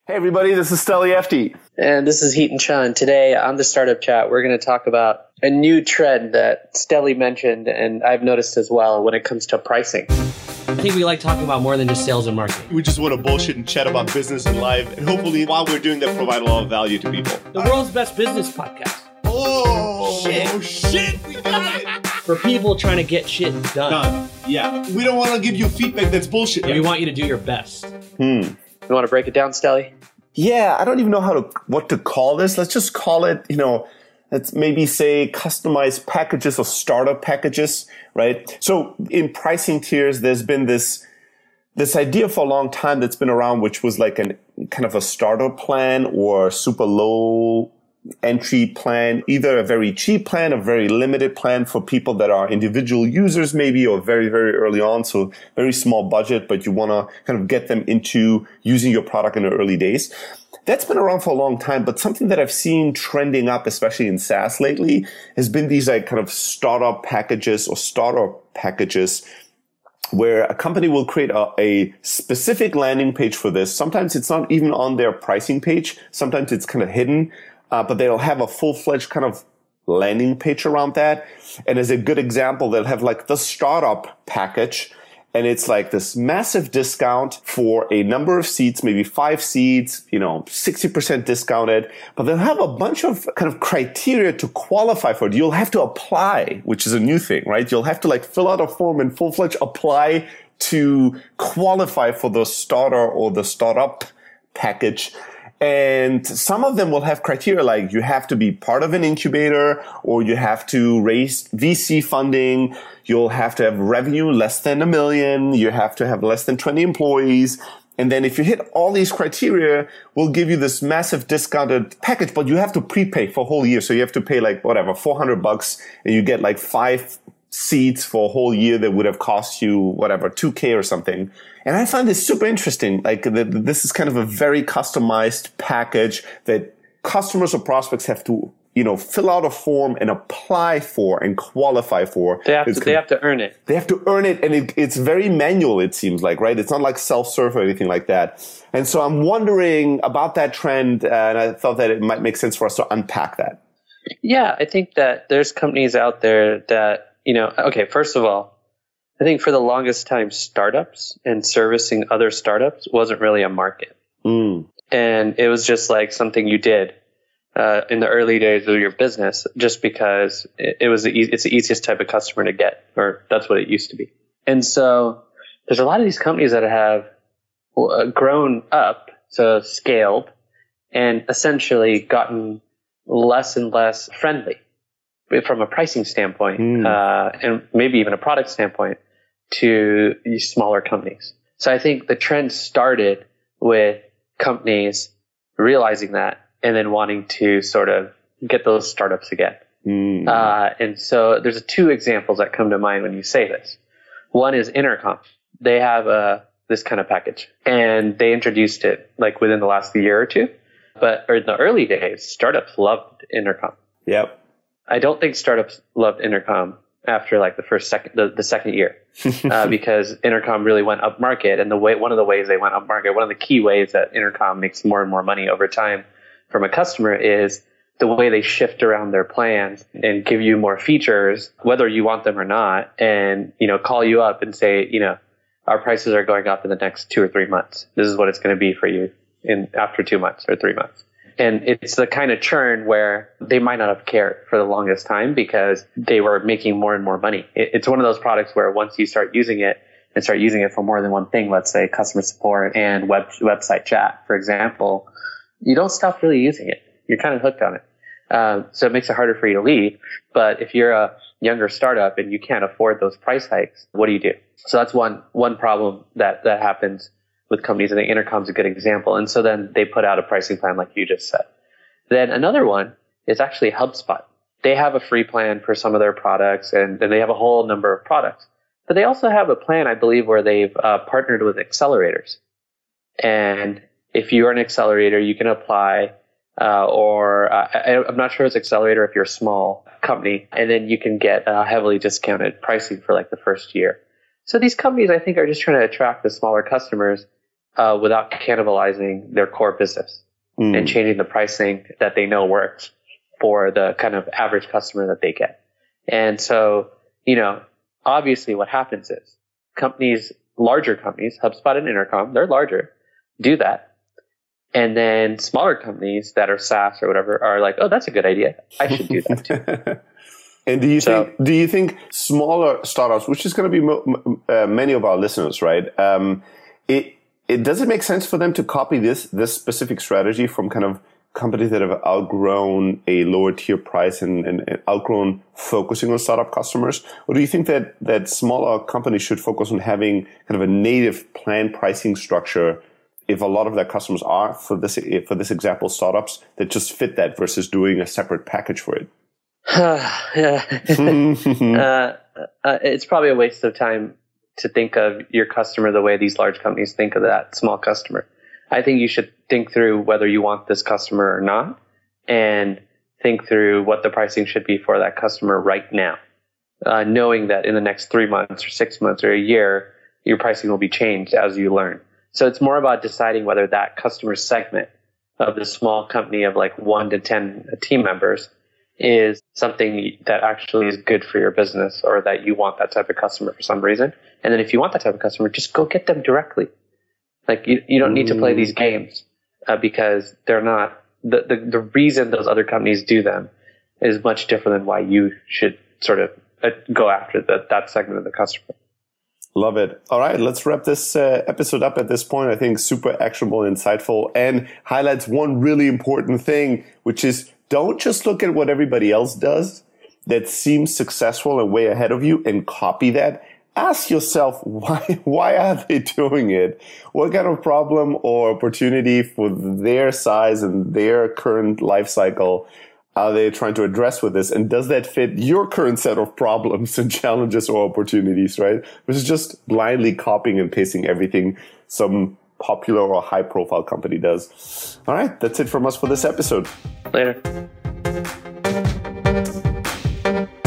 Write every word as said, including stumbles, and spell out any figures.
Hey everybody, this is Steli Efti. And this is Heaton Chun. Today on the Startup Chat, we're going to talk about a new trend that Steli mentioned and I've noticed as well when it comes to pricing. I think we like talking about more than just sales and marketing. We just want to bullshit and chat about business and life. And hopefully while we're doing that, provide a lot of value to people. The world's best business podcast. Oh, shit. Oh, shit. We got it. For people trying to get shit done. Done. Yeah. We don't want to give you feedback that's bullshit. We want you to do your best. Hmm. You want to break it down, Steli? Yeah, I don't even know how to what to call this. Let's just call it, you know, let's maybe say customized packages or startup packages, right? So in pricing tiers, there's been this this idea for a long time that's been around, which was like an kind of a starter plan or super low entry plan, either a very cheap plan, a very limited plan for people that are individual users maybe, or very, very early on. So very small budget, but you want to kind of get them into using your product in the early days. That's been around for a long time, but something that I've seen trending up, especially in SaaS lately, has been these like kind of startup packages or starter packages where a company will create a, a specific landing page for this. Sometimes it's not even on their pricing page. Sometimes it's kind of hidden. Uh, but they'll have a full-fledged kind of landing page around that. And as a good example, they'll have like the startup package. And it's like this massive discount for a number of seats, maybe five seats, you know, sixty percent discounted. But they'll have a bunch of kind of criteria to qualify for it. You'll have to apply, which is a new thing, right? You'll have to like fill out a form and full-fledged apply to qualify for the starter or the startup package. And some of them will have criteria like you have to be part of an incubator or you have to raise V C funding. You'll have to have revenue less than a million. You have to have less than twenty employees. And then if you hit all these criteria, we'll give you this massive discounted package, but you have to prepay for a whole year. So you have to pay like whatever, four hundred bucks and you get like five seats for a whole year that would have cost you whatever, two K or something. And I find this super interesting. Like the, this is kind of a very customized package that customers or prospects have to, you know, fill out a form and apply for and qualify for. They have to, they have to earn it. They have to earn it. And it, it's very manual, it seems like, right? It's not like self-serve or anything like that. And so I'm wondering about that trend. Uh, and I thought that it might make sense for us to unpack that. Yeah, I think that there's companies out there that, you know, okay, first of all, I think for the longest time, startups and servicing other startups wasn't really a market. Mm. And it was just like something you did uh, in the early days of your business just because it, it was the e- it's the easiest type of customer to get, or that's what it used to be. And so there's a lot of these companies that have uh, grown up, so scaled, and essentially gotten less and less friendly from a pricing standpoint, mm. uh, and maybe even a product standpoint, to these smaller companies. So I think the trend started with companies realizing that and then wanting to sort of get those startups again. Mm. Uh, and so there's two examples that come to mind when you say this. One is Intercom. They have a, this kind of package, and they introduced it like within the last year or two. But or in the early days, startups loved Intercom. Yep. I don't think startups loved Intercom after like the first second, the, the second year, uh, because Intercom really went up market. And the way, one of the ways they went up market, one of the key ways that Intercom makes more and more money over time from a customer is the way they shift around their plans and give you more features, whether you want them or not, and, you know, call you up and say, you know, our prices are going up in the next two or three months. This is what it's going to be for you in after two months or three months. And it's the kind of churn where they might not have cared for the longest time because they were making more and more money. It's one of those products where once you start using it and start using it for more than one thing, let's say customer support and web website chat, for example, you don't stop really using it. You're kind of hooked on it. Um, so it makes it harder for you to leave. But if you're a younger startup and you can't afford those price hikes, what do you do? So that's one one problem that, that happens with companies. I think Intercom's a good example. And so then they put out a pricing plan like you just said. Then another one is actually HubSpot. They have a free plan for some of their products, and, and they have a whole number of products. But they also have a plan, I believe, where they've uh, partnered with accelerators. And if you're an accelerator, you can apply, uh, or uh, I, I'm not sure it's accelerator if you're a small company, and then you can get uh, heavily discounted pricing for like the first year. So these companies, I think, are just trying to attract the smaller customers uh, without cannibalizing their core business mm. and changing the pricing that they know works for the kind of average customer that they get. And so, you know, obviously what happens is companies, larger companies, HubSpot and Intercom, they're larger, do that. And then smaller companies that are SaaS or whatever are like, oh, that's a good idea. I should do that too. And do you so, think do you think smaller startups, which is going to be mo- uh, many of our listeners, right? Um, it it does it make sense for them to copy this this specific strategy from kind of companies that have outgrown a lower tier price and, and, and outgrown focusing on startup customers? Or do you think that, that smaller companies should focus on having kind of a native plan pricing structure if a lot of their customers are, for this, for this example, startups that just fit that versus doing a separate package for it? yeah. uh, uh, it's probably a waste of time to think of your customer the way these large companies think of that small customer. I think you should think through whether you want this customer or not, and think through what the pricing should be for that customer right now, uh, knowing that in the next three months or six months or a year, your pricing will be changed as you learn. So it's more about deciding whether that customer segment of the small company of like one to ten team members is something that actually is good for your business, or that you want that type of customer for some reason. And then if you want that type of customer, just go get them directly. Like you, you don't need to play these games uh, because they're not, the, the, the reason those other companies do them is much different than why you should sort of uh, go after the, that segment of the customer. Love it. All right, let's wrap this uh, episode up at this point. I think super actionable and insightful, and highlights one really important thing, which is don't just look at what everybody else does that seems successful and way ahead of you and copy that. Ask yourself, why why are they doing it? What kind of problem or opportunity for their size and their current life cycle are they trying to address with this? And does that fit your current set of problems and challenges or opportunities, right? Versus just blindly copying and pasting everything some popular or high profile company does. All right, that's it from us for this episode. Later.